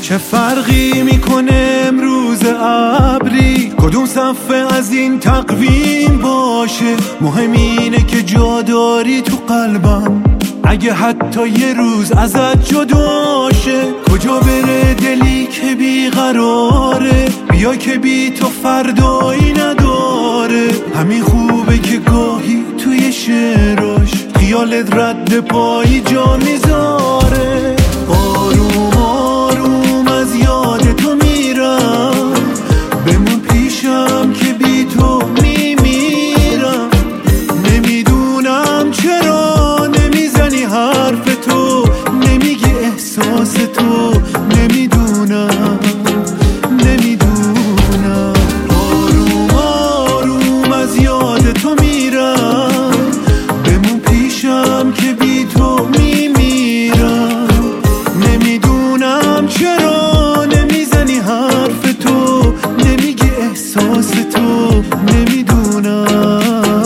چه فرقی میکنه امروز ابری کدوم صفحه از این تقویم باشه؟ مهم اینه که جا داری تو قلبم، اگه حتی یه روز ازت جدا شه. کجا بره دلی که بیقراره؟ بیا که بی تو فردایی نداره. همین خوبه که گاهی توی شعراش خیالت رد پایی جا میذاره. آروم آروم از یاد تو میرم، بمون پیشم که بی تو میمیرم. نمیدونم چرا نمیزنی حرف تو، نمیگی احساس تو، نمیدونم. آروم آروم از یاد تو میرم، بمون پیشم که بی تو میمیرم. نمیدونم چرا نمیزنی حرف تو، نمیگی احساس تو، نمیدونم.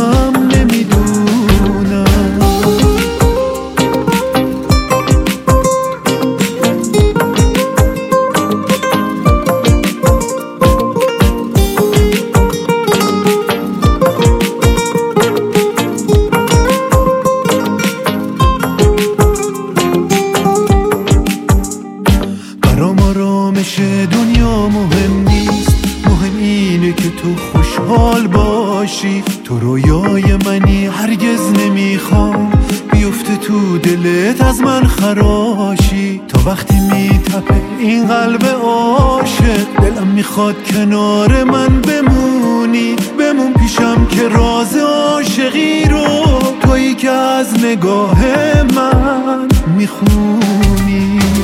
آرامش دنیا مهم نیست، مهم اینه که تو خوشحال باشی. تو رویای منی، هرگز نمیخوام بیفته تو دلت از من خراشی. تا وقتی میتپه این قلب عاشق، دلم میخواد کنار من بمونی. بمون پیشم که راز عاشقی رو تویی که از نگاه من میخونی.